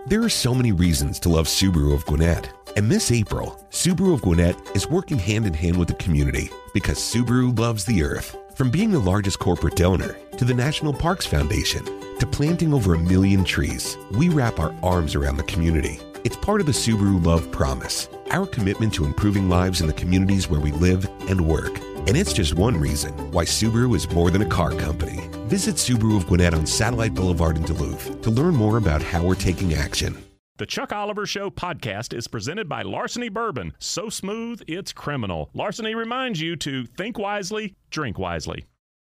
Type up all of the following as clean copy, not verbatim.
There are so many reasons to love Subaru of Gwinnett. And this April, Subaru of Gwinnett is working hand in hand with the community because Subaru loves the earth. From being the largest corporate donor to the National Parks Foundation to planting over 1 million trees, we wrap our arms around the community. It's part of the Subaru Love Promise, our commitment to improving lives in the communities where we live and work. And it's just one reason why Subaru is more than a car company. Visit Subaru of Gwinnett on Satellite Boulevard in Duluth to learn more about how we're taking action. The Chuck Oliver Show podcast is presented by Larceny Bourbon. So smooth, it's criminal. Larceny reminds you to think wisely, drink wisely.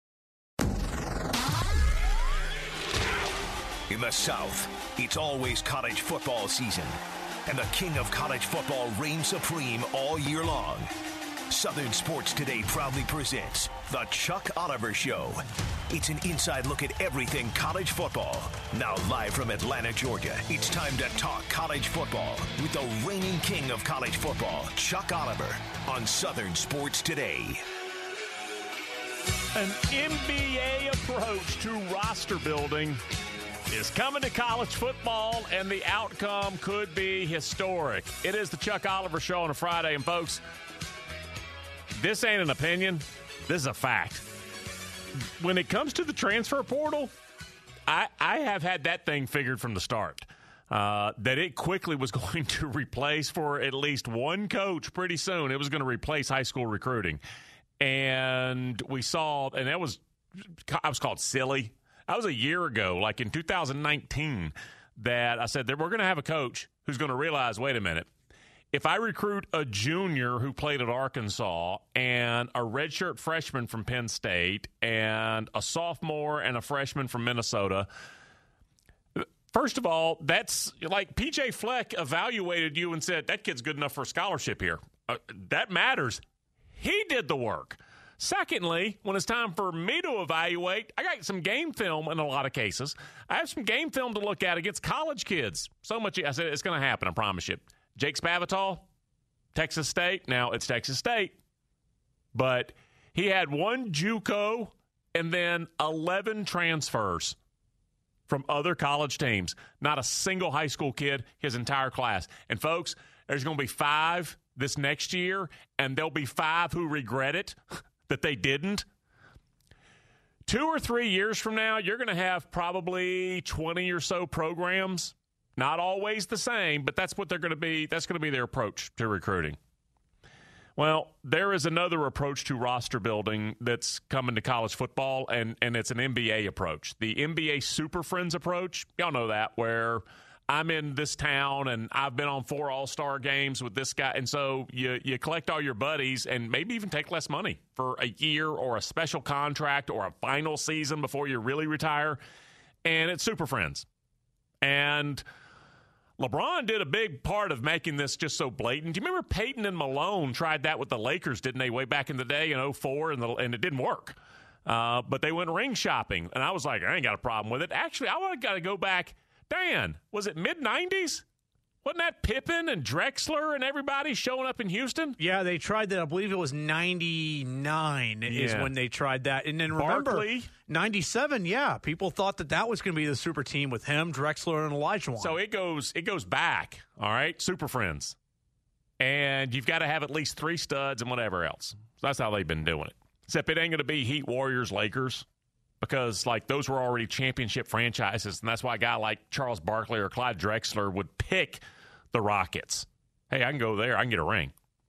In the South, it's always college football season, and the king of college football reigns supreme all year long. Southern Sports Today proudly presents The Chuck Oliver Show. It's an inside look at everything college football. Now live from Atlanta, Georgia, it's time to talk college football with the reigning king of college football, Chuck Oliver, on Southern Sports Today. An NBA approach to roster building is coming to college football, and the outcome could be historic. It is the Chuck Oliver Show on a Friday, and folks, this ain't an opinion. This is a fact. When it comes to the transfer portal, I have had that thing figured from the start, that it quickly was going to replace, for at least one coach pretty soon, it was going to replace high school recruiting. And we saw, and I was called silly. That was a year ago, like in 2019, that I said that we're going to have a coach who's going to realize, wait a minute, if I recruit a junior who played at Arkansas and a redshirt freshman from Penn State and a sophomore and a freshman from Minnesota, first of all, that's like P.J. Fleck evaluated you and said, that kid's good enough for a scholarship here. That matters. He did the work. Secondly, when it's time for me to evaluate, I got some game film in a lot of cases. I have some game film to look at against college kids. So much, I said, it's going to happen, I promise you. Jake Spavital, Texas State. Now, it's Texas State. But he had one JUCO and then 11 transfers from other college teams. Not a single high school kid, his entire class. And, folks, there's going to be 5 this next year, and there'll be 5 who regret it that they didn't. 2 or 3 years from now, you're going to have probably 20 or so programs. Not always the same, but that's what they're going to be. That's going to be their approach to recruiting. Well, there is another approach to roster building that's coming to college football, and it's an NBA approach. The NBA Super Friends approach, y'all know that, where I'm in this town and I've been on 4 all-star games with this guy. And so you collect all your buddies and maybe even take less money for a year or a special contract or a final season before you really retire. And it's Super Friends. And LeBron did a big part of making this just so blatant. Do you remember Peyton and Malone tried that with the Lakers, didn't they, way back in the day in 2004, and it didn't work. But they went ring shopping. And I was like, I ain't got a problem with it. Actually, I would have got to go back. Dan, was it mid-90s? Wasn't that Pippen and Drexler and everybody showing up in Houston? Yeah, they tried that. I believe it was 99 is when they tried that. And then remember, Barkley. 97, yeah. People thought that was going to be the super team with him, Drexler, and Olajuwon. So it goes back, all right, Super Friends. And you've got to have at least 3 studs and whatever else. So that's how they've been doing it. Except it ain't going to be Heat, Warriors, Lakers. Because, like, those were already championship franchises, and that's why a guy like Charles Barkley or Clyde Drexler would pick the Rockets. Hey, I can go there. I can get a ring.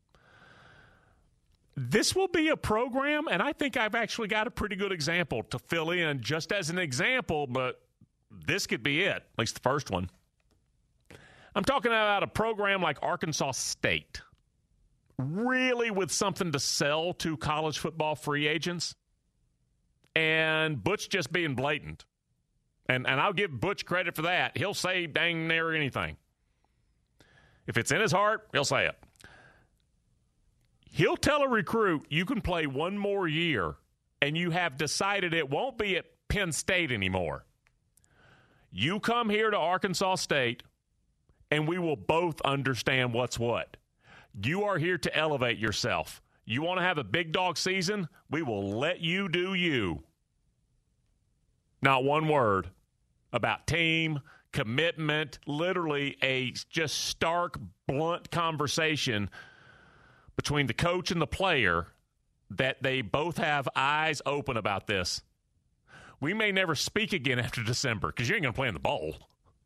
This will be a program, and I think I've actually got a pretty good example to fill in just as an example, but this could be it, at least the first one. I'm talking about a program like Arkansas State, really with something to sell to college football free agents. And Butch just being blatant. And I'll give Butch credit for that. He'll say dang near anything. If it's in his heart, he'll say it. He'll tell a recruit, you can play one more year, and you have decided it won't be at Penn State anymore. You come here to Arkansas State, and we will both understand what's what. You are here to elevate yourself. You want to have a big dog season? We will let you do you. Not one word about team, commitment, literally a just stark, blunt conversation between the coach and the player that they both have eyes open about this. We may never speak again after December because you ain't going to play in the bowl.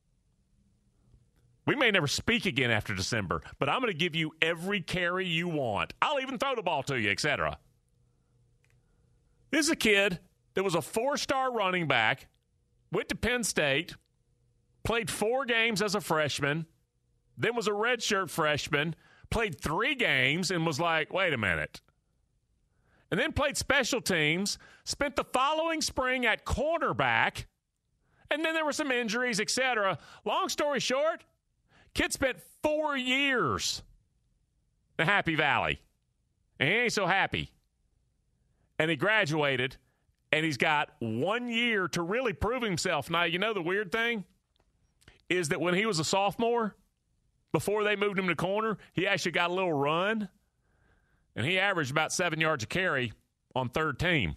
We may never speak again after December, but I'm going to give you every carry you want. I'll even throw the ball to you, etc. This is a kid that was a 4-star running back, went to Penn State, played 4 games as a freshman, then was a redshirt freshman, played 3 games, and was like, wait a minute. And then played special teams, spent the following spring at cornerback, and then there were some injuries, etc. Long story short, kid spent 4 years in Happy Valley, and he ain't so happy. And he graduated, and he's got 1 year to really prove himself. Now, you know the weird thing is that when he was a sophomore, before they moved him to corner, he actually got a little run, and he averaged about 7 yards a carry on third team.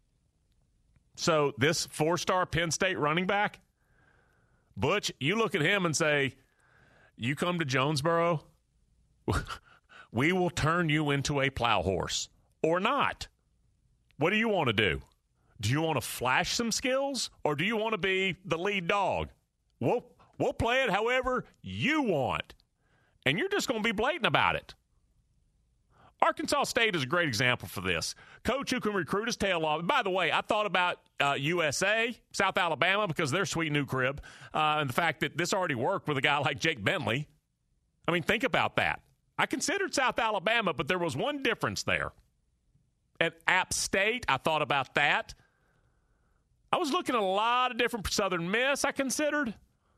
So this 4-star Penn State running back, Butch, you look at him and say, you come to Jonesboro, we will turn you into a plow horse or not. What do you want to do? Do you want to flash some skills or do you want to be the lead dog? We'll play it however you want. And you're just going to be blatant about it. Arkansas State is a great example for this. Coach who can recruit his tail off. By the way, I thought about USA, South Alabama, because they're sweet new crib, and the fact that this already worked with a guy like Jake Bentley. I mean, think about that. I considered South Alabama, but there was one difference there. At App State, I thought about that. I was looking at a lot of different Southern Miss I considered.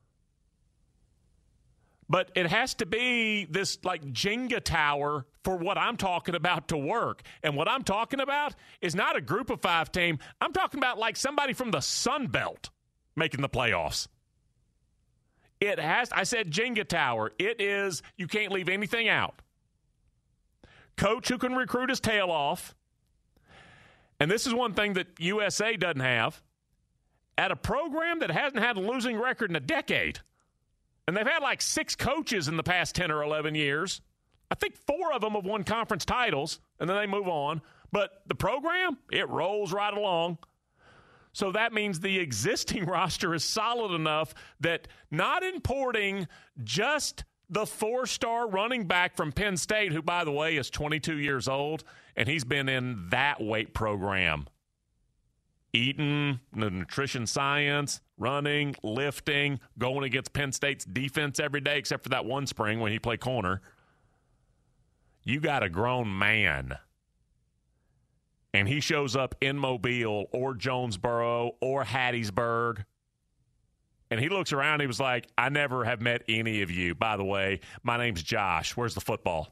But it has to be this like Jenga tower for what I'm talking about to work. And what I'm talking about is not a group of 5 team. I'm talking about like somebody from the Sun Belt making the playoffs. It has, I said Jenga tower. It is, you can't leave anything out. Coach who can recruit his tail off. And this is one thing that USA doesn't have. At a program that hasn't had a losing record in a decade. And they've had like 6 coaches in the past 10 or 11 years. I think 4 of them have won conference titles, and then they move on. But the program, it rolls right along. So that means the existing roster is solid enough that not importing just the 4-star running back from Penn State, who, by the way, is 22 years old, and he's been in that weight program. Eating, the nutrition science, running, lifting, going against Penn State's defense every day, except for that one spring when he played corner. You got a grown man. And he shows up in Mobile or Jonesboro or Hattiesburg. And he looks around, he was like, I never have met any of you. By the way, my name's Josh. Where's the football?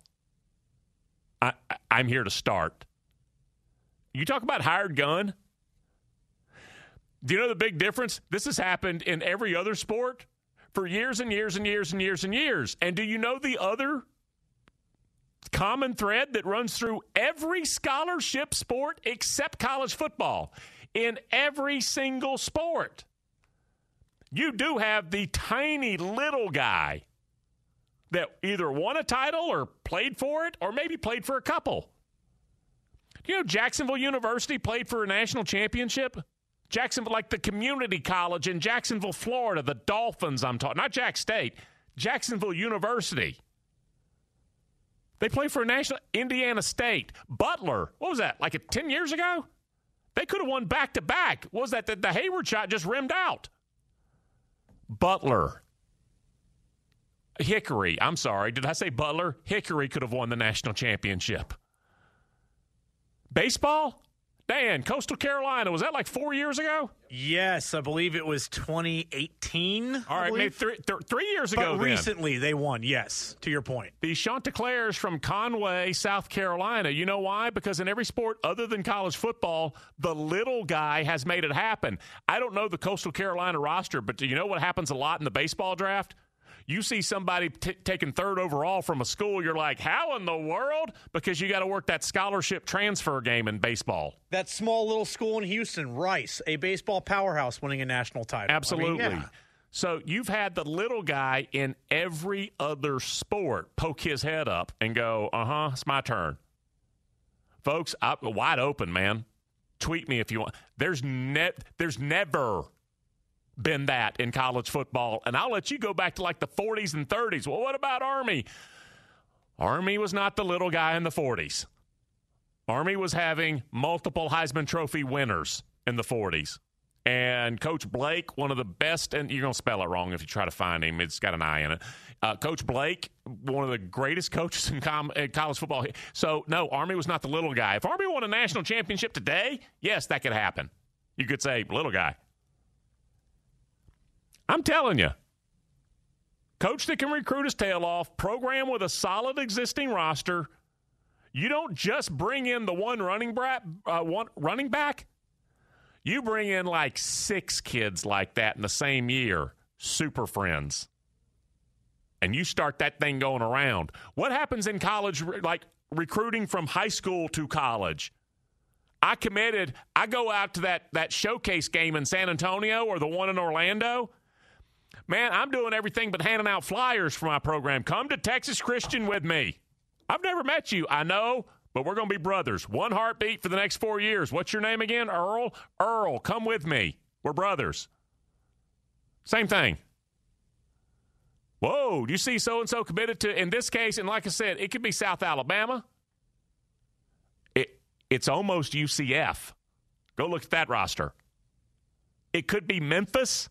I'm here to start. You talk about hired gun? Do you know the big difference? This has happened in every other sport for years and years and years and years and years. And do you know the other common thread that runs through every scholarship sport except college football? In every single sport, you do have the tiny little guy that either won a title or played for it or maybe played for a couple. You know, Jacksonville University played for a national championship. Jacksonville, like the community college in Jacksonville, Florida, the Dolphins I'm talking, not Jack State, Jacksonville University. They played for a national, Indiana State. Butler, what was that, like 10 years ago? They could have won back-to-back. What was that, the Hayward shot just rimmed out? Butler. Hickory, I'm sorry, did I say Butler? Hickory could have won the national championship. Baseball? Dan, Coastal Carolina, was that like 4 years ago? Yes, I believe it was 2018. All right, maybe 3 years ago. But recently they won, yes, to your point. The Chanticleers from Conway, South Carolina. You know why? Because in every sport other than college football, the little guy has made it happen. I don't know the Coastal Carolina roster, but do you know what happens a lot in the baseball draft? You see somebody taking 3rd overall from a school, you're like, how in the world? Because you got to work that scholarship transfer game in baseball. That small little school in Houston, Rice, a baseball powerhouse winning a national title. Absolutely. I mean, yeah. So you've had the little guy in every other sport poke his head up and go, it's my turn. Folks, wide open, man. Tweet me if you want. There's never been that in college football. And I'll let you go back to like the 40s and 30s. Well, what about Army? Army was not the little guy in the 40s. Army was having multiple Heisman Trophy winners in the 40s. And Coach Blake, one of the best, and you're going to spell it wrong if you try to find him. It's got an I in it. Coach Blake, one of the greatest coaches in college football. So, no, Army was not the little guy. If Army won a national championship today, yes, that could happen. You could say, little guy. I'm telling you, coach that can recruit his tail off, program with a solid existing roster. You don't just bring in the one running back. You bring in like 6 kids like that in the same year, super friends, and you start that thing going around. What happens in college, like recruiting from high school to college? I go out to that showcase game in San Antonio or the one in Orlando. Man, I'm doing everything but handing out flyers for my program. Come to Texas Christian with me. I've never met you, I know. But we're going to be brothers. One heartbeat for the next 4 years. What's your name again? Earl? Earl, come with me. We're brothers. Same thing. Whoa, do you see so-and-so committed to, in this case, and like I said, it could be South Alabama. It's almost UCF. Go look at that roster. It could be Memphis.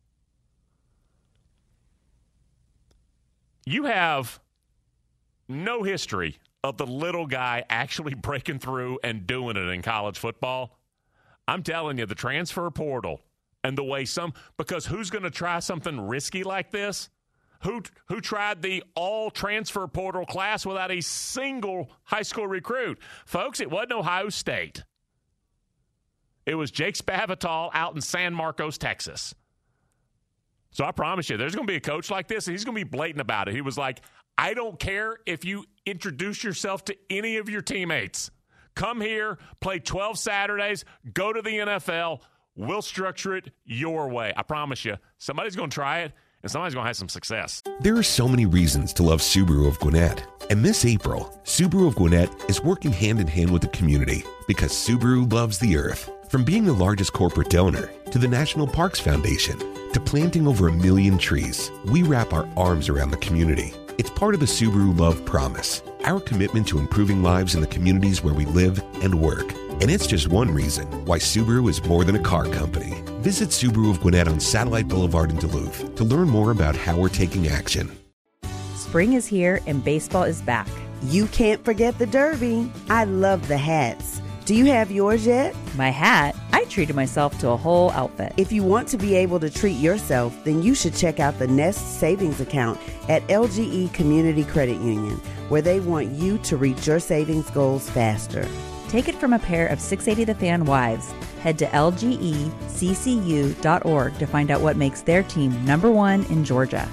You have no history of the little guy actually breaking through and doing it in college football. I'm telling you, the transfer portal and the way because who's going to try something risky like this? Who tried the all-transfer portal class without a single high school recruit? Folks, it wasn't Ohio State. It was Jake Spavital out in San Marcos, Texas. So I promise you, there's going to be a coach like this, and he's going to be blatant about it. He was like, I don't care if you introduce yourself to any of your teammates. Come here, play 12 Saturdays, go to the NFL. We'll structure it your way. I promise you, somebody's going to try it, and somebody's going to have some success. There are so many reasons to love Subaru of Gwinnett. And this April, Subaru of Gwinnett is working hand in hand with the community because Subaru loves the earth. From being the largest corporate donor to the National Parks Foundation to planting over 1 million trees, we wrap our arms around the community. It's part of the Subaru Love Promise, our commitment to improving lives in the communities where we live and work. And it's just one reason why Subaru is more than a car company. Visit Subaru of Gwinnett on Satellite Boulevard in Duluth to learn more about how we're taking action. Spring is here and baseball is back. You can't forget the Derby. I love the hats. Do you have yours yet? My hat? I treated myself to a whole outfit. If you want to be able to treat yourself, then you should check out the Nest Savings Account at LGE Community Credit Union, where they want you to reach your savings goals faster. Take it from a pair of 680 The Fan wives. Head to lgeccu.org to find out what makes their team #1 in Georgia.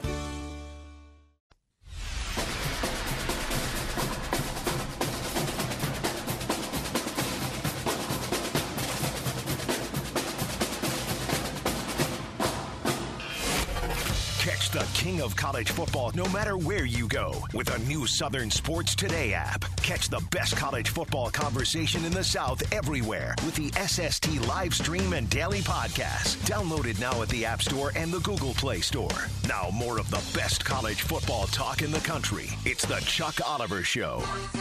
Catch the king of college football no matter where you go with a new Southern Sports Today app. Catch the best college football conversation in the South everywhere with the SST live stream and daily podcast. Downloaded now at the App Store and the Google Play Store. Now more of the best college football talk in the country. It's the Chuck Oliver Show.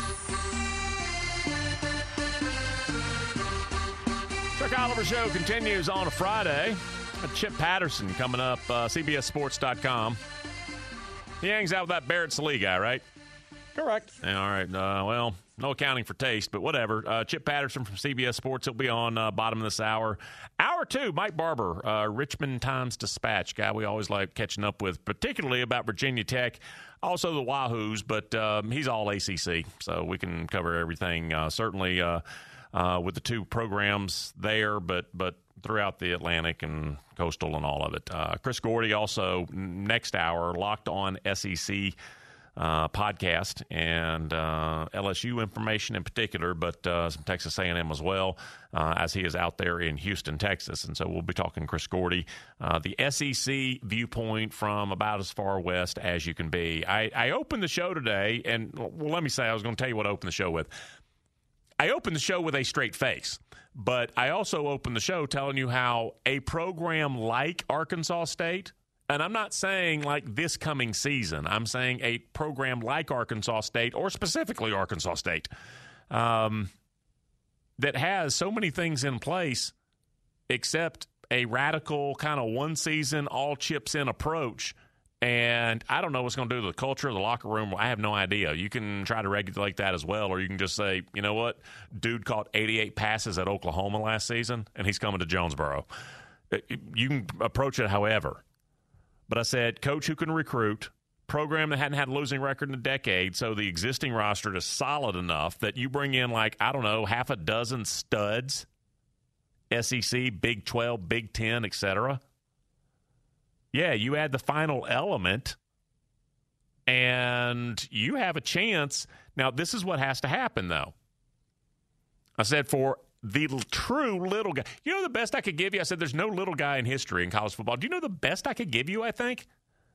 Chuck Oliver Show continues on a Friday. Chip Patterson coming up, CBSSports.com. He hangs out with that Barrett Salee guy, right? Correct. Yeah, all right. Well, no accounting for taste, but whatever. Chip Patterson from CBS Sports. He'll be on bottom of this hour. Hour 2, Mike Barber, Richmond Times-Dispatch, guy we always like catching up with, particularly about Virginia Tech, also the Wahoos, but he's all ACC, so we can cover everything. Certainly with the 2 programs there, but throughout the Atlantic and Coastal and all of it. Chris Gordy also next hour, Locked On SEC podcast and LSU information in particular, but some Texas A&M as well, as he is out there in Houston, Texas. And so we'll be talking Chris Gordy, the SEC viewpoint from about as far west as you can be. I opened the show today, and well, let me say, I was going to tell you what I opened the show with. I opened the show with a straight face, but I also opened the show telling you how a program like Arkansas State, and I'm not saying like this coming season, I'm saying a program like Arkansas State, or specifically Arkansas State, that has so many things in place except a radical kind of one-season, all-chips-in approach. And I don't know what's going to do to the culture of the locker room. I have no idea. You can try to regulate that as well, or you can just say, you know what, dude caught 88 passes at Oklahoma last season, and he's coming to Jonesboro. You can approach it however. But I said, coach who can recruit, program that hadn't had a losing record in a decade, so the existing roster is solid enough that you bring in, like, I don't know, half a dozen studs, SEC, Big 12, Big 10, etc. Yeah, you add the final element, and you have a chance. Now, this is what has to happen, though. I said for the true little guy. You know the best I could give you? I said there's no little guy in history in college football. Do you know the best I could give you, I think?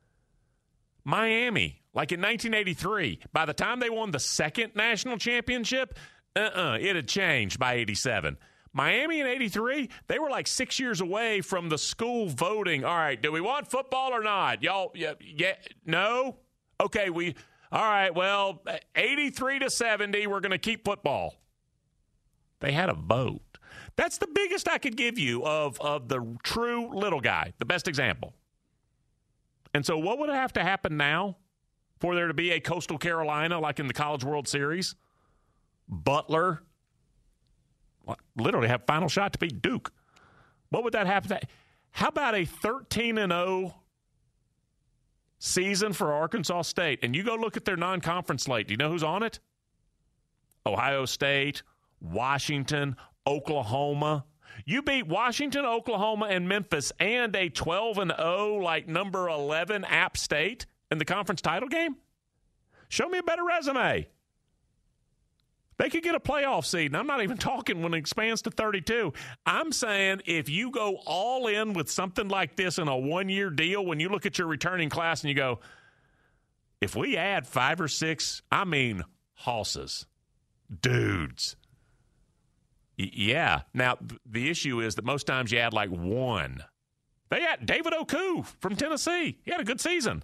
Miami, like in 1983. By the time they won the second national championship, it had changed by 87. Miami in 83, they were like 6 years away from the school voting. All right, do we want football or not? Y'all, yeah, no? Okay, all right, well, 83-70, we're going to keep football. They had a vote. That's the biggest I could give you of the true little guy, the best example. And so what would have to happen now for there to be a Coastal Carolina like in the College World Series? Butler literally have final shot to beat Duke. What would that happen? How about a 13-0 season for Arkansas State? And you go look at their non-conference slate. Do you know who's on it? Ohio State, Washington, Oklahoma. You beat Washington, Oklahoma, and Memphis and a 12-0, like number 11 App State in the conference title game? Show me a better resume. They could get a playoff seed, and I'm not even talking when it expands to 32. I'm saying if you go all in with something like this in a one-year deal, when you look at your returning class and you go, if we add 5 or 6, I mean hosses, dudes. Yeah. Now, the issue is that most times you add like one. They had David Oku from Tennessee. He had a good season.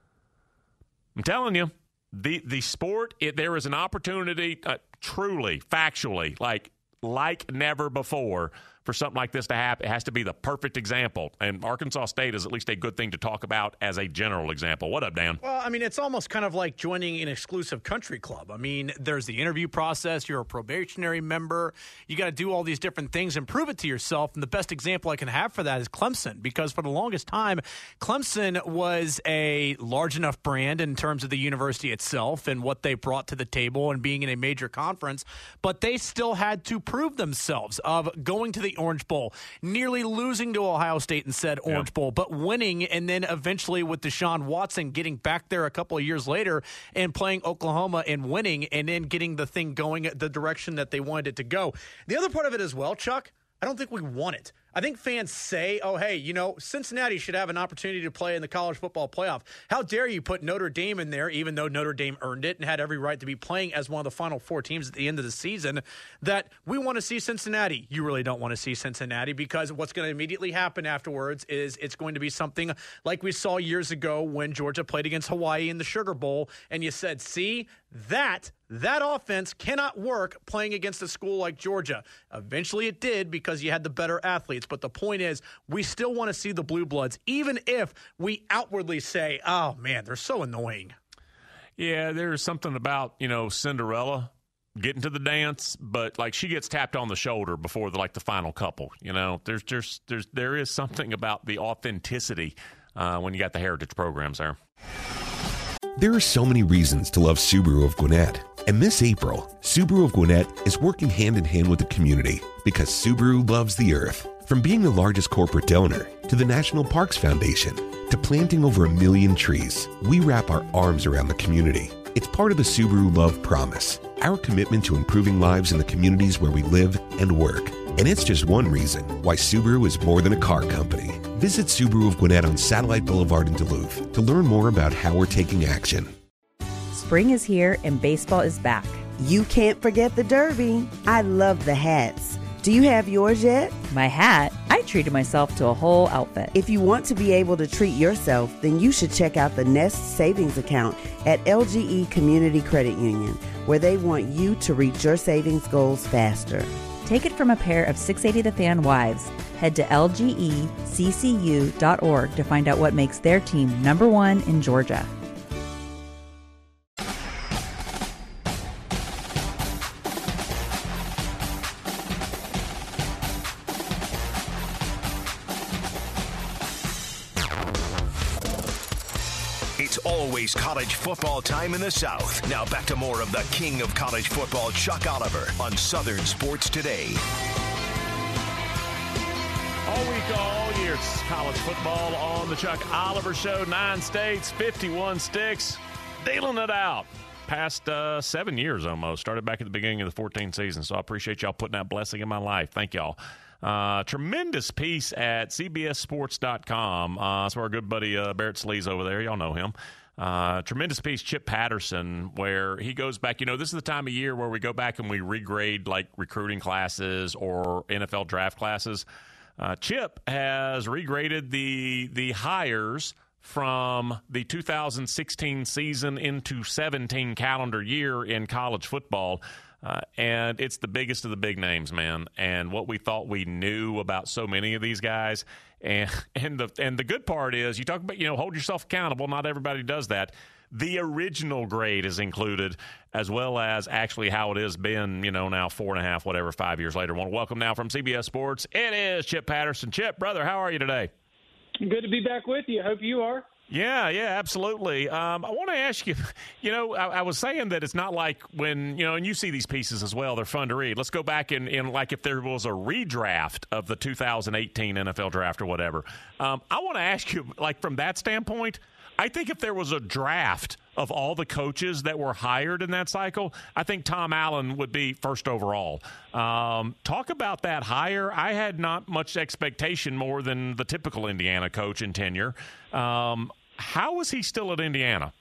I'm telling you. The sport, there is an opportunity, truly, factually, like never before for something like this to happen. It has to be the perfect example. And Arkansas State is at least a good thing to talk about as a general example. What up, Dan? Well, I mean, it's almost kind of like joining an exclusive country club. I mean, there's the interview process. You're a probationary member. You got to do all these different things and prove it to yourself. And the best example I can have for that is Clemson, because for the longest time, Clemson was a large enough brand in terms of the university itself and what they brought to the table and being in a major conference. But they still had to prove themselves of going to the Orange Bowl, nearly losing to Ohio State in said Orange Bowl, but winning, and then eventually with Deshaun Watson getting back there a couple of years later and playing Oklahoma and winning, and then getting the thing going the direction that they wanted it to go. The other part of it as well, Chuck, I don't think we want it. I think fans say, oh, hey, you know, Cincinnati should have an opportunity to play in the college football playoff. How dare you put Notre Dame in there, even though Notre Dame earned it and had every right to be playing as one of the final 4 teams at the end of the season, that we want to see Cincinnati. You really don't want to see Cincinnati, because what's going to immediately happen afterwards is it's going to be something like we saw years ago when Georgia played against Hawaii in the Sugar Bowl, and you said, see, that offense cannot work playing against a school like Georgia. Eventually it did, because you had the better athletes. But the point is, we still want to see the Blue Bloods, even if we outwardly say, oh, man, they're so annoying. Yeah, there's something about, Cinderella getting to the dance, but, she gets tapped on the shoulder before, the final couple. There is something about the authenticity when you got the heritage programs there. There are so many reasons to love Subaru of Gwinnett. And this April, Subaru of Gwinnett is working hand in hand with the community because Subaru loves the earth. From being the largest corporate donor to the National Parks Foundation to planting over 1 million trees, we wrap our arms around the community. It's part of the Subaru Love Promise, our commitment to improving lives in the communities where we live and work. And it's just one reason why Subaru is more than a car company. Visit Subaru of Gwinnett on Satellite Boulevard in Duluth to learn more about how we're taking action. Spring is here and baseball is back. You can't forget the Derby. I love the hats. Do you have yours yet? My hat? I treated myself to a whole outfit. If you want to be able to treat yourself, then you should check out the Nest Savings Account at LGE Community Credit Union, where they want you to reach your savings goals faster. Take it from a pair of 680 The Fan wives. Head to lgeccu.org to find out what makes their team #1 in Georgia. It's always college football time in the South. Now back to more of the king of college football, Chuck Oliver, on Southern Sports Today. All week, all year, it's college football on the Chuck Oliver Show. 9 states, 51 sticks, dealing it out. Past 7 years almost. Started back at the beginning of the 14th season, so I appreciate y'all putting that blessing in my life. Thank y'all. Tremendous piece at cbssports.com. That's where our good buddy Barrett Slees over there. Y'all know him. Tremendous piece, Chip Patterson, where he goes back. You know, this is the time of year where we go back and we regrade like recruiting classes or NFL draft classes. Chip has regraded the hires from the 2016 season into 17 calendar year in college football. And it's the biggest of the big names, man. And what we thought we knew about so many of these guys. And the good part is, you talk about, hold yourself accountable. Not everybody does that. The original grade is included, as well as actually how it has been, now 4.5, 5 years later. I want to welcome now from CBS Sports, it is Chip Patterson. Chip, brother, how are you today? Good to be back with you. Hope you are. Yeah, absolutely. I want to ask you, I was saying that it's not like when, and you see these pieces as well, they're fun to read. Let's go back and like if there was a redraft of the 2018 NFL draft or whatever. I want to ask you, like from that standpoint, I think if there was a draft of all the coaches that were hired in that cycle, I think Tom Allen would be first overall. Talk about that hire. I had not much expectation more than the typical Indiana coach in tenure. How is he still at Indiana?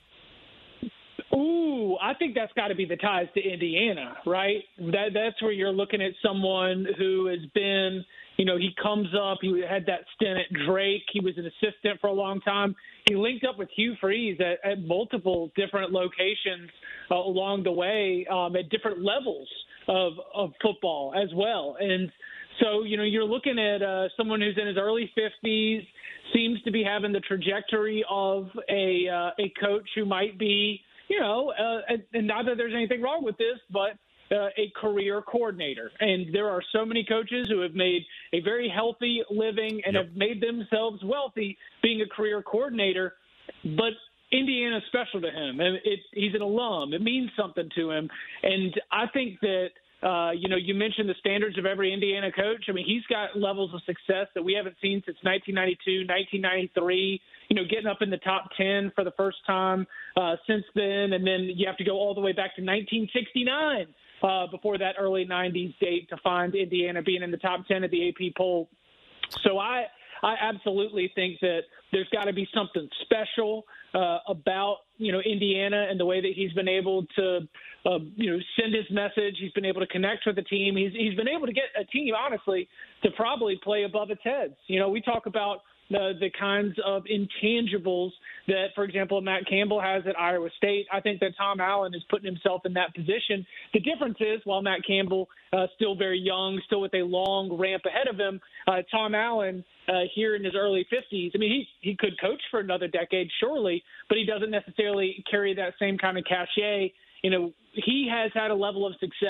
Ooh, I think that's got to be the ties to Indiana, right? That's where you're looking at someone who has been, he comes up, he had that stint at Drake. He was an assistant for a long time. He linked up with Hugh Freeze at multiple different locations along the way at different levels of football as well. And so, you're looking at someone who's in his early 50s, seems to be having the trajectory of a coach who might be, and not that there's anything wrong with this, but a career coordinator. And there are so many coaches who have made a very healthy living and have made themselves wealthy being a career coordinator. But Indiana's special to him. And he's an alum. It means something to him. And I think that, you mentioned the standards of every Indiana coach. I mean, he's got levels of success that we haven't seen since 1992, 1993, getting up in the top 10 for the first time since then. And then you have to go all the way back to 1969 before that early 90s date to find Indiana being in the top 10 of the AP poll. So I absolutely think that there's got to be something special about, Indiana and the way that he's been able to, send his message. He's been able to connect with the team. He's been able to get a team, honestly, to probably play above its heads. We talk about the kinds of intangibles that, for example, Matt Campbell has at Iowa State. I think that Tom Allen is putting himself in that position. The difference is, while Matt Campbell still very young, still with a long ramp ahead of him, Tom Allen here in his early 50s, I mean, he could coach for another decade, surely, but he doesn't necessarily carry that same kind of cachet. He has had a level of success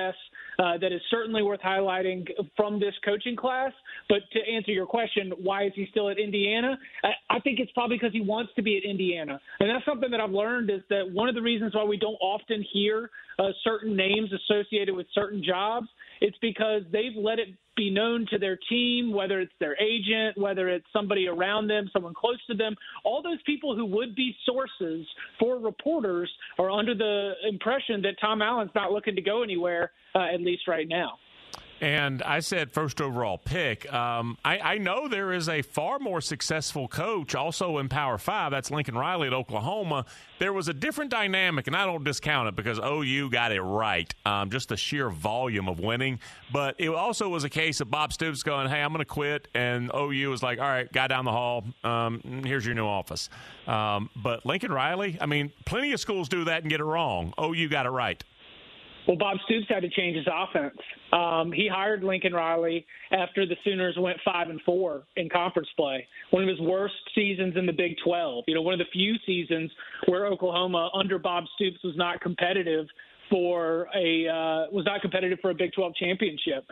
that is certainly worth highlighting from this coaching class. But to answer your question, why is he still at Indiana? I think it's probably because he wants to be at Indiana. And that's something that I've learned is that one of the reasons why we don't often hear certain names associated with certain jobs, it's because they've let it be known to their team, whether it's their agent, whether it's somebody around them, someone close to them. All those people who would be sources for reporters are under the impression that Tom Allen's not looking to go anywhere, at least right now. And I said first overall pick. I know there is a far more successful coach also in Power 5. That's Lincoln Riley at Oklahoma. There was a different dynamic, and I don't discount it because OU got it right, just the sheer volume of winning. But it also was a case of Bob Stoops going, hey, I'm going to quit. And OU was like, all right, guy down the hall, here's your new office. But Lincoln Riley, I mean, plenty of schools do that and get it wrong. OU got it right. Well, Bob Stoops had to change his offense. He hired Lincoln Riley after the Sooners went 5-4 in conference play. One of his worst seasons in the Big 12. You know, one of the few seasons where Oklahoma under Bob Stoops was not competitive for a Big 12 championship.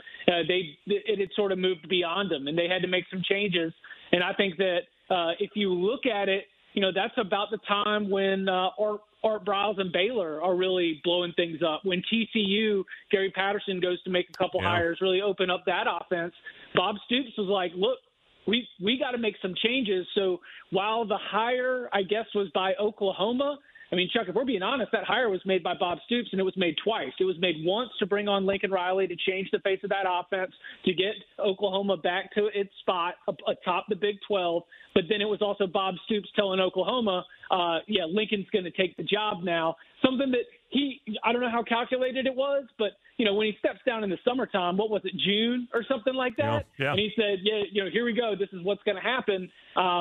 It had sort of moved beyond them, and they had to make some changes. And I think that if you look at it, you know, that's about the time when Art Briles and Baylor are really blowing things up. When TCU, Gary Patterson goes to make a couple hires, really open up that offense. Bob Stoops was like, look, we got to make some changes. So while the hire, I guess, was by Oklahoma, I mean, Chuck, if we're being honest, that hire was made by Bob Stoops, and it was made twice. It was made once to bring on Lincoln Riley to change the face of that offense, to get Oklahoma back to its spot atop the Big 12. But then it was also Bob Stoops telling Oklahoma, Lincoln's going to take the job now. Something that I don't know how calculated it was, but, you know, when he steps down in the summertime, what was it, June or something like that? Yeah. And he said, here we go. This is what's going to happen.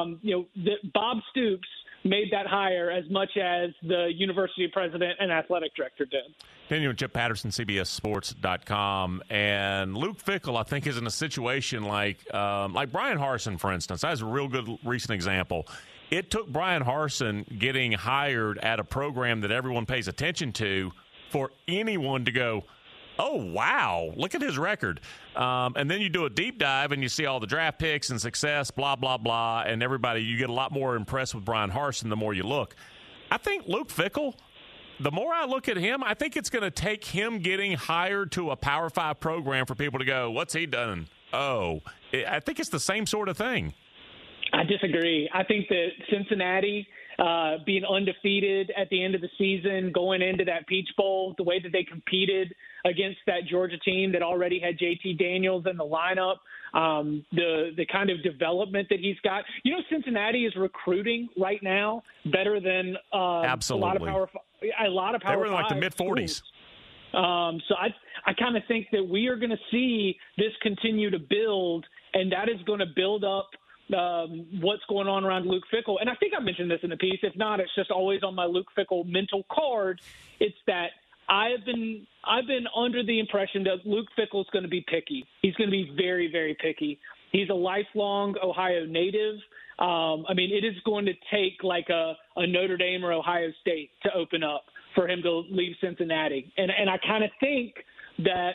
Bob Stoops made that hire as much as the university president and athletic director did. Continuing with Chip Patterson, CBSSports.com. And Luke Fickell, I think, is in a situation like Brian Harsin, for instance. That's a real good recent example. It took Brian Harsin getting hired at a program that everyone pays attention to for anyone to go, oh, wow, look at his record. And then you do a deep dive and you see all the draft picks and success, blah, blah, blah, and everybody, you get a lot more impressed with Brian Harsin the more you look. I think Luke Fickell, the more I look at him, I think it's going to take him getting hired to a Power 5 program for people to go, what's he done? Oh, I think it's the same sort of thing. I disagree. I think that Cincinnati being undefeated at the end of the season, going into that Peach Bowl, the way that they competed against that Georgia team that already had JT Daniels in the lineup, the kind of development that he's got. You know, Cincinnati is recruiting right now better than Absolutely. a lot of Power 5. They were in like the mid-40s. So I kind of think that we are going to see this continue to build, and that is going to build up what's going on around Luke Fickell. And I think I mentioned this in the piece. If not, it's just always on my Luke Fickell mental card. It's that I've been under the impression that Luke Fickell is going to be picky. He's going to be very, very picky. He's a lifelong Ohio native. It is going to take like a Notre Dame or Ohio State to open up for him to leave Cincinnati. And I kind of think that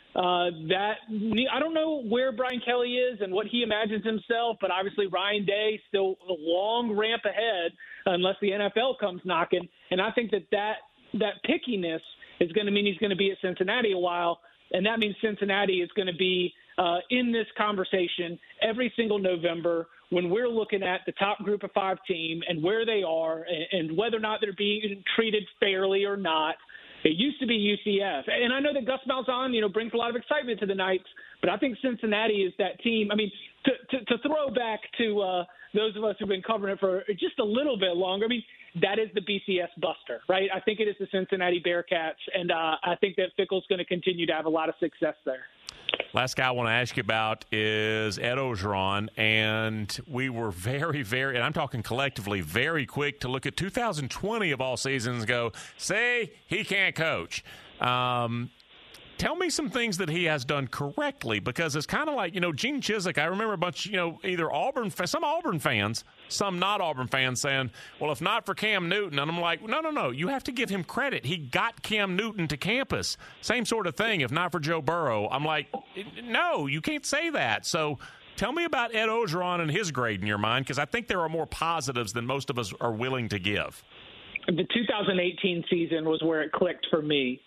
I don't know where Brian Kelly is and what he imagines himself, but obviously Ryan Day still a long ramp ahead unless the NFL comes knocking. And I think that pickiness is going to mean he's going to be at Cincinnati a while, and that means Cincinnati is going to be in this conversation every single November when we're looking at the top group of 5 team and where they are and whether or not they're being treated fairly or not. It used to be UCF. And I know that Gus Malzahn, brings a lot of excitement to the Knights, but I think Cincinnati is that team. I mean, to throw back to those of us who've been covering it for just a little bit longer, I mean, that is the BCS buster, right? I think it is the Cincinnati Bearcats, and I think that Fickell's going to continue to have a lot of success there. Last guy I want to ask you about is Ed Orgeron, and we were very, very, and I'm talking collectively, very quick to look at 2020 of all seasons and go, say he can't coach. tell me some things that he has done correctly, because it's kind of like, Gene Chizik. I remember a bunch, either some Auburn fans, some not Auburn fans saying, well, if not for Cam Newton. And I'm like, no. You have to give him credit. He got Cam Newton to campus. Same sort of thing, if not for Joe Burrow. I'm like, no, you can't say that. So tell me about Ed Orgeron and his grade in your mind, because I think there are more positives than most of us are willing to give. The 2018 season was where it clicked for me.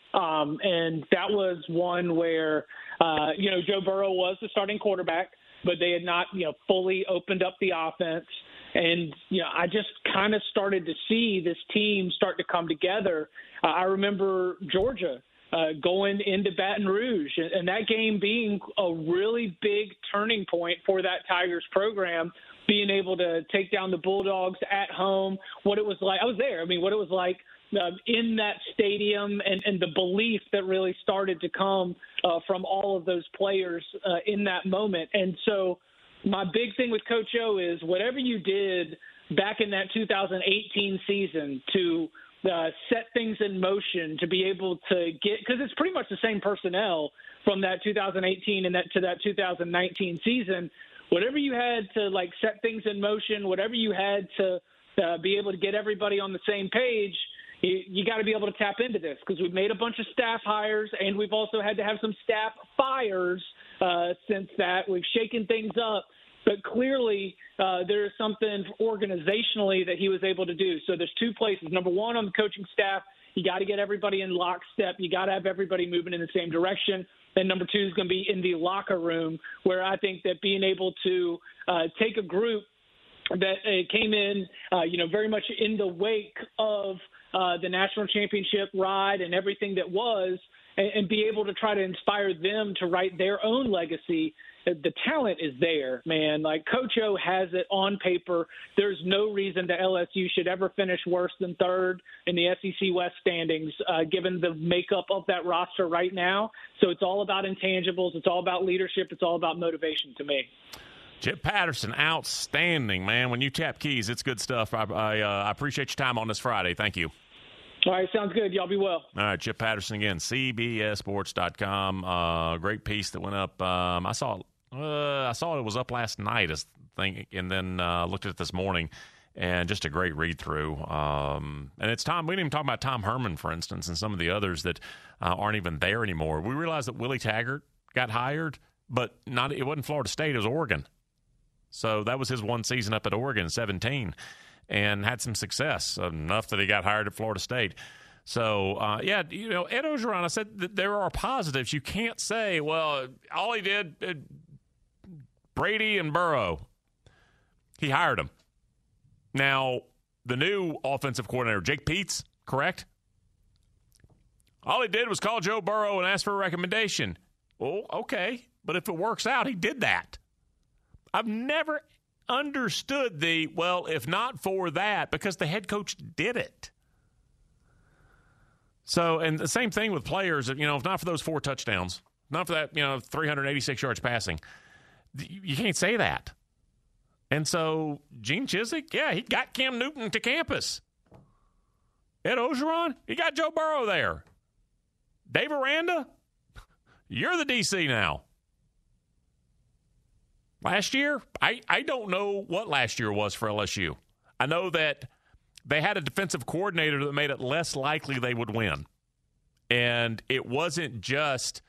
And that was one where, Joe Burrow was the starting quarterback, but they had not, fully opened up the offense. And, I just kind of started to see this team start to come together. I remember Georgia going into Baton Rouge, and that game being a really big turning point for that Tigers program, being able to take down the Bulldogs at home, what it was like. I was there. What it was like in that stadium, and the belief that really started to come from all of those players in that moment. And so my big thing with Coach O is whatever you did back in that 2018 season to set things in motion, to be able to get – because it's pretty much the same personnel from that 2018 and to that 2019 season. Whatever you had to, set things in motion, whatever you had to be able to get everybody on the same page, you got to be able to tap into this, because we've made a bunch of staff hires, and we've also had to have some staff fires since that. We've shaken things up. But clearly, there is something organizationally that he was able to do. So there's two places. Number one, on the coaching staff, you got to get everybody in lockstep. You got to have everybody moving in the same direction. And number two is going to be in the locker room, where I think that being able to take a group that came in, very much in the wake of the national championship ride and everything that was, and be able to try to inspire them to write their own legacy. The talent is there, man. Coach O has it on paper. There's no reason that LSU should ever finish worse than third in the SEC West standings, given the makeup of that roster right now. So it's all about intangibles. It's all about leadership. It's all about motivation to me. Chip Patterson, outstanding, man. When you tap keys, it's good stuff. I appreciate your time on this Friday. Thank you. All right, sounds good. Y'all be well. All right, Chip Patterson again, CBSSports.com. Great piece that went up. I saw it was up last night, and then looked at it this morning, and just a great read-through. And it's Tom. We didn't even talk about Tom Herman, for instance, and some of the others that aren't even there anymore. We realized that Willie Taggart got hired, but it wasn't Florida State. It was Oregon. So that was his one season up at Oregon, 2017. And had some success, enough that he got hired at Florida State. So, Ed Orgeron, I said that there are positives. You can't say, well, all he did, Brady and Burrow, he hired them. Now, the new offensive coordinator, Jake Peetz, correct? All he did was call Joe Burrow and ask for a recommendation. Well, okay, but if it works out, he did that. I've never understood if not for that, because the head coach did it. So, and the same thing with players, if not for those 4 touchdowns, not for that, 386 yards passing, you can't say that. And so Gene Chizik, he got Cam Newton to campus. Ed Orgeron, he got Joe Burrow there. Dave Aranda, you're the DC now. Last year, I don't know what last year was for LSU. I know that they had a defensive coordinator that made it less likely they would win. And it wasn't just,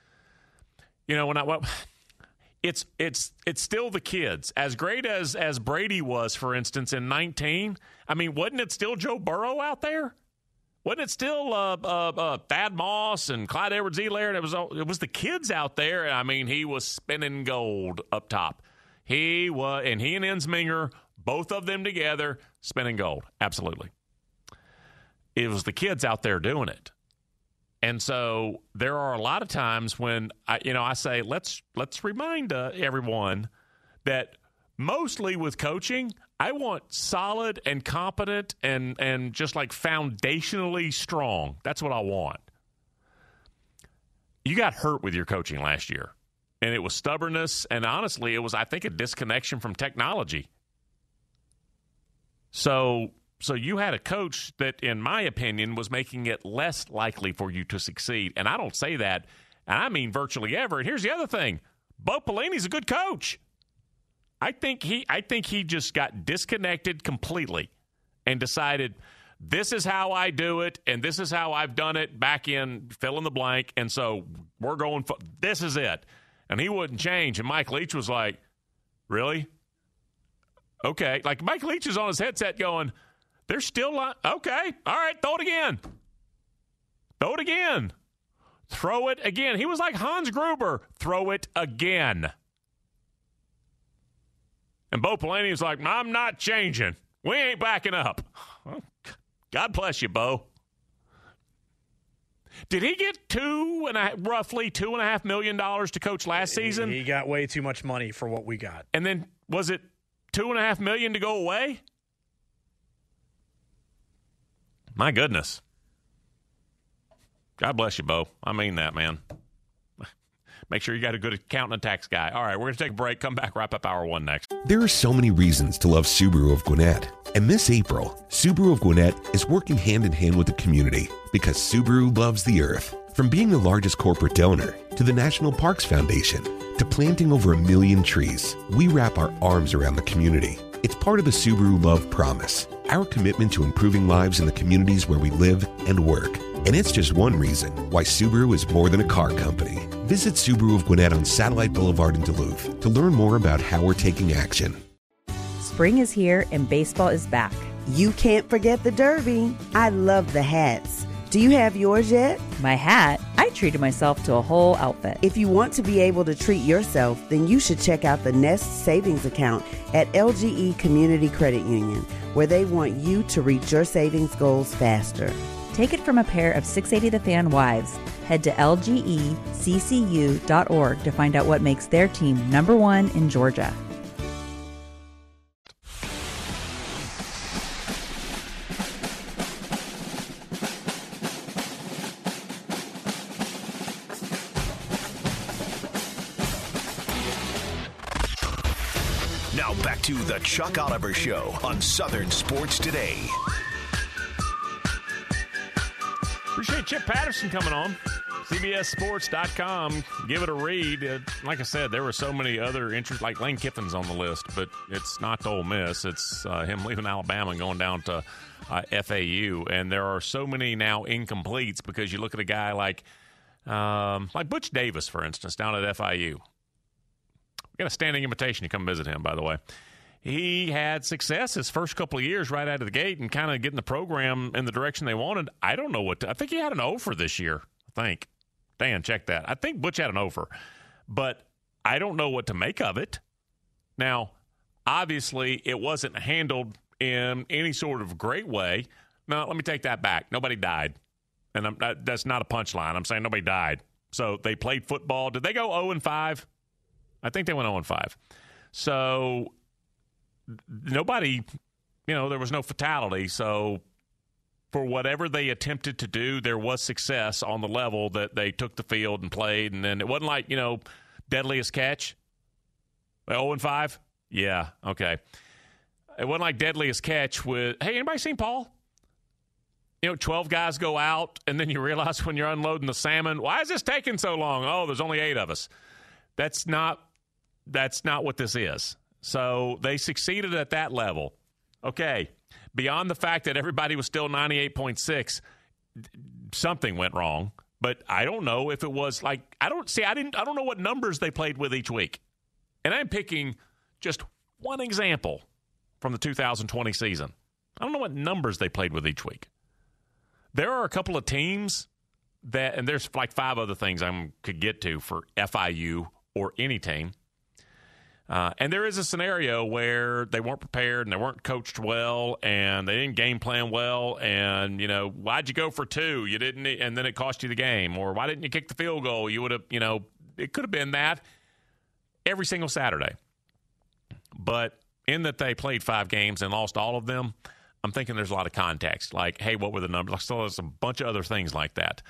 it's still the kids. As great as Brady was, for instance, in 2019, wasn't it still Joe Burrow out there? Wasn't it still Thad Moss and Clyde Edwards-Helaire? It was the kids out there. He was spinning gold up top. He and Ensminger, both of them together, spinning gold. Absolutely. It was the kids out there doing it. And so there are a lot of times when I say, let's remind everyone that mostly with coaching, I want solid and competent and just foundationally strong. That's what I want. You got hurt with your coaching last year. And it was stubbornness, and honestly, it was, I think, a disconnection from technology. So you had a coach that, in my opinion, was making it less likely for you to succeed. And I don't say that And I mean virtually ever. And here's the other thing. Bo Pelini's a good coach. I think he just got disconnected completely and decided this is how I do it and this is how I've done it back in fill in the blank. And so we're going for this is it. And he wouldn't change. And Mike Leach was like, really? Okay. Like Mike Leach is on his headset going, they're still on. Okay. All right. Throw it again. Throw it again. Throw it again. He was like Hans Gruber. Throw it again. And Bo Pelini was like, I'm not changing. We ain't backing up. Well, God bless you, Bo. Did he get roughly $2.5 million to coach last season? He got way too much money for what we got. And then was it $2.5 million to go away? My goodness. God bless you, Bo. I mean that, man. Make sure you got a good accountant and tax guy. All right, we're going to take a break. Come back, wrap up hour one next. There are so many reasons to love Subaru of Gwinnett. And this April, Subaru of Gwinnett is working hand in hand with the community because Subaru loves the earth. From being the largest corporate donor to the National Parks Foundation to planting over 1 million trees, we wrap our arms around the community. It's part of the Subaru Love Promise, our commitment to improving lives in the communities where we live and work. And it's just one reason why Subaru is more than a car company. Visit Subaru of Gwinnett on Satellite Boulevard in Duluth to learn more about how we're taking action. Spring is here and baseball is back. You can't forget the Derby. I love the hats. Do you have yours yet? My hat? I treated myself to a whole outfit. If you want to be able to treat yourself, then you should check out the Nest Savings Account at LGE Community Credit Union, where they want you to reach your savings goals faster. Take it from a pair of 680 The Fan wives. Head to lgeccu.org to find out what makes their team #1 in Georgia. Now back to the Chuck Oliver Show on Southern Sports Today. Appreciate Chip Patterson coming on. CBSSports.com. Give it a read. Like I said, there were so many other interests, like Lane Kiffin's on the list, but it's not to Ole Miss. It's him leaving Alabama and going down to FAU. And there are so many now incompletes because you look at a guy like Butch Davis, for instance, down at FIU. We got a standing invitation to come visit him, by the way. He had success his first couple of years right out of the gate and kind of getting the program in the direction they wanted. I don't know I think he had an over this year, I think. Dan, check that. I think Butch had an over. But I don't know what to make of it. Now, obviously, it wasn't handled in any sort of great way. No, let me take that back. Nobody died. And that's not a punchline. I'm saying nobody died. So they played football. Did they go 0-5? I think they went 0-5. So nobody, there was no fatality. So for whatever they attempted to do, there was success on the level that they took the field and played. And then it wasn't like, deadliest catch. 0-5? Yeah, okay. It wasn't like deadliest catch with, hey, anybody seen Paul? 12 guys go out, and then you realize when you're unloading the salmon, why is this taking so long? Oh, there's only 8 of us. That's not what this is. So they succeeded at that level. Okay, beyond the fact that everybody was still 98.6, something went wrong. But I don't know if it was like I don't know what numbers they played with each week. And I'm picking just one example from the 2020 season. I don't know what numbers they played with each week. There are a couple of teams that, and there's like 5 other things I could get to for FIU or any team. And there is a scenario where they weren't prepared and they weren't coached well and they didn't game plan well. And, why'd you go for 2? You didn't, and then it cost you the game. Or why didn't you kick the field goal? You would have, it could have been that every single Saturday. But in that they played 5 games and lost all of them, I'm thinking there's a lot of context. Like, hey, what were the numbers? So there's a bunch of other things like that.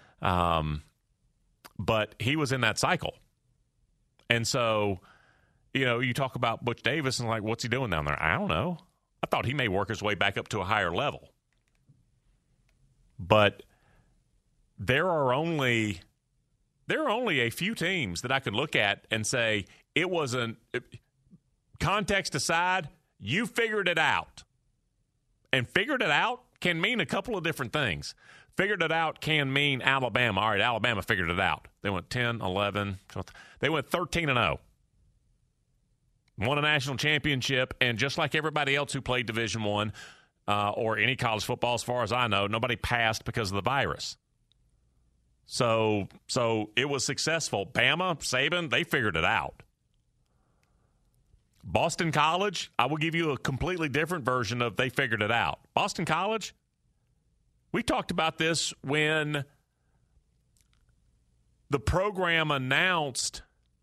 But he was in that cycle. And so, you talk about Butch Davis and like, what's he doing down there? I don't know. I thought he may work his way back up to a higher level. But there are only there are only a few teams that I could look at and say it wasn't – context aside, you figured it out. And figured it out can mean a couple of different things. Figured it out can mean Alabama. All right, Alabama figured it out. They went 10, 11. They went 13-0. Won a national championship, and just like everybody else who played Division I or any college football, as far as I know, nobody passed because of the virus. So it was successful. Bama, Saban, they figured it out. Boston College, I will give you a completely different version of they figured it out. Boston College, we talked about this when the program announced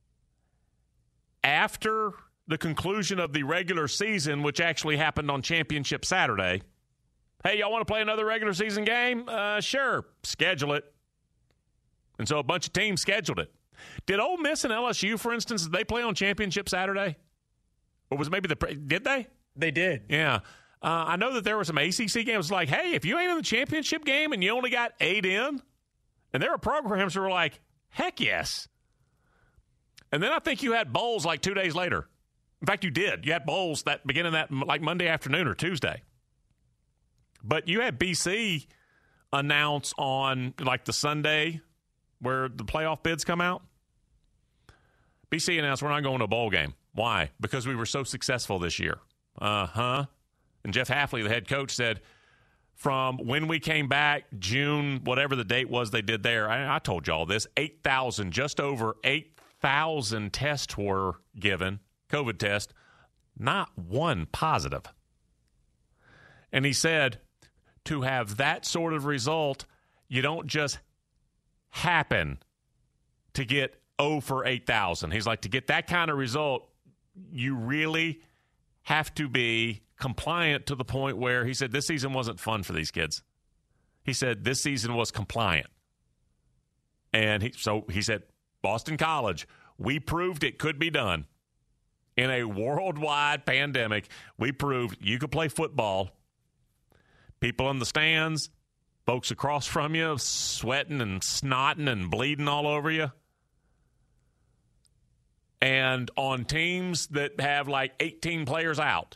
after the conclusion of the regular season, which actually happened on Championship Saturday. Hey, y'all want to play another regular season game? Sure. Schedule it. And so a bunch of teams scheduled it. Did Ole Miss and LSU, for instance, did they play on Championship Saturday? Or was it maybe did they? They did. Yeah. I know that there were some ACC games like, hey, if you ain't in the championship game and you only got 8 in, and there were programs that were like, heck yes. And then I think you had bowls like 2 days later. In fact, you did. You had bowls that beginning that like Monday afternoon or Tuesday. But you had BC announce on like the Sunday where the playoff bids come out. BC announced we're not going to a bowl game. Why? Because we were so successful this year. And Jeff Hafley, the head coach, said from when we came back, June, whatever the date was they did there, I told you all this, 8,000, just over 8,000 tests were given, COVID test, not one positive. And he said to have that sort of result, you don't just happen to get 0 for 8,000. He's like, to get that kind of result, you really have to be compliant to the point where he said this season wasn't fun for these kids. He said this season was compliant. And he said, Boston College, we proved it could be done. In a worldwide pandemic, we proved you could play football. People in the stands, folks across from you sweating and snotting and bleeding all over you. And on teams that have like 18 players out.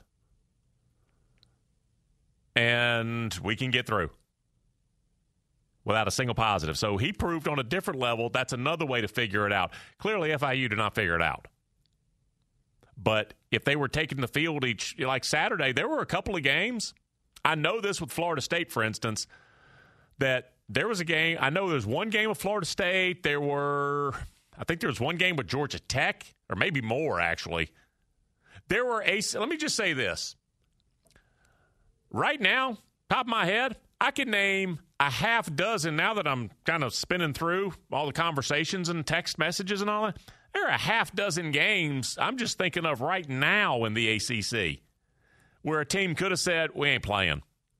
And we can get through without a single positive. So he proved on a different level that's another way to figure it out. Clearly, FIU did not figure it out. But if they were taking the field each, like Saturday, there were a couple of games. I know this with Florida State, for instance, that there was a game. I know there's one game with Florida State. I think there was one game with Georgia Tech, or maybe more, actually. Let me just say this. Right now, top of my head, I can name a half dozen, now that I'm kind of spinning through all the conversations and text messages and all that. There are a half dozen games I'm just thinking of right now in the ACC where a team could have said, we ain't playing.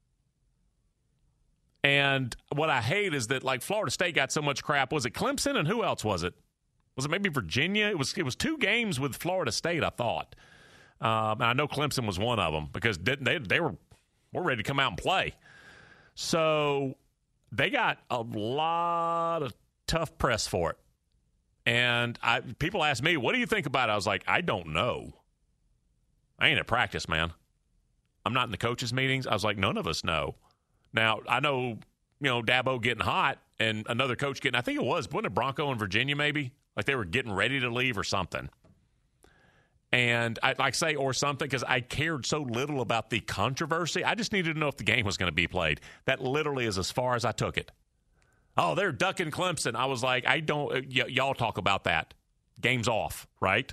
And what I hate is that, like, Florida State got so much crap. Was it Clemson, and who else was it? Was it maybe Virginia? It was 2 games with Florida State, I thought. And I know Clemson was one of them because they were ready to come out and play. So they got a lot of tough press for it. And people ask me, what do you think about it? I was like, I don't know. I ain't at practice, man. I'm not in the coaches' meetings. I was like, none of us know. Now, I know, Dabo getting hot and another coach getting, I think wasn't it Bronco in Virginia maybe? Like they were getting ready to leave or something. And I'd say or something because I cared so little about the controversy. I just needed to know if the game was going to be played. That literally is as far as I took it. Oh, they're ducking Clemson. I was like, y'all talk about that. Game's off, right?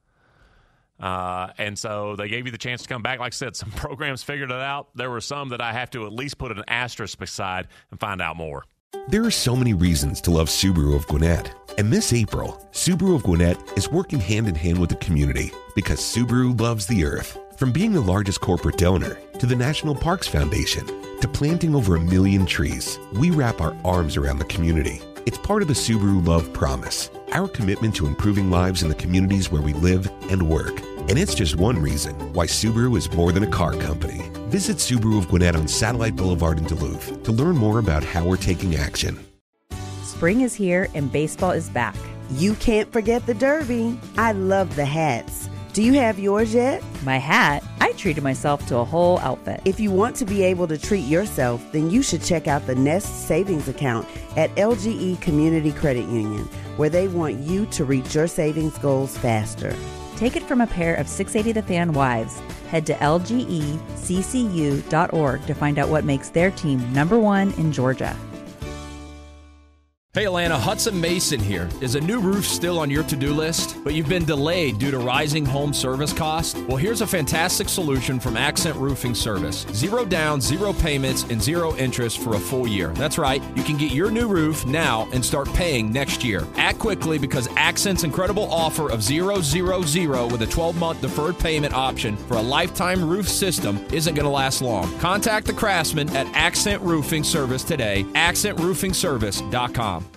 And so they gave you the chance to come back. Like I said, some programs figured it out. There were some that I have to at least put an asterisk beside and find out more. There are so many reasons to love Subaru of Gwinnett. And this April, Subaru of Gwinnett is working hand in hand with the community because Subaru loves the earth. From being the largest corporate donor to the National Parks Foundation to planting over 1 million trees, we wrap our arms around the community. It's part of the Subaru Love Promise, our commitment to improving lives in the communities where we live and work. And it's just one reason why Subaru is more than a car company. Visit Subaru of Gwinnett on Satellite Boulevard in Duluth to learn more about how we're taking action. Spring is here and baseball is back. You can't forget the Derby. I love the hats. Do you have yours yet? My hat? I treated myself to a whole outfit. If you want to be able to treat yourself, then you should check out the Nest Savings Account at LGE Community Credit Union, where they want you to reach your savings goals faster. Take it from a pair of 680 The Fan wives. Head to lgeccu.org to find out what makes their team #1 in Georgia. Hey Atlanta, Hudson Mason here. Is a new roof still on your to-do list, but you've been delayed due to rising home service costs? Well, here's a fantastic solution from Accent Roofing Service. 0 down, 0 payments, and 0 interest for a full year. That's right. You can get your new roof now and start paying next year. Act quickly because Accent's incredible offer of 000 with a 12-month deferred payment option for a lifetime roof system isn't going to last long. Contact the craftsman at Accent Roofing Service today, accentroofingservice.com.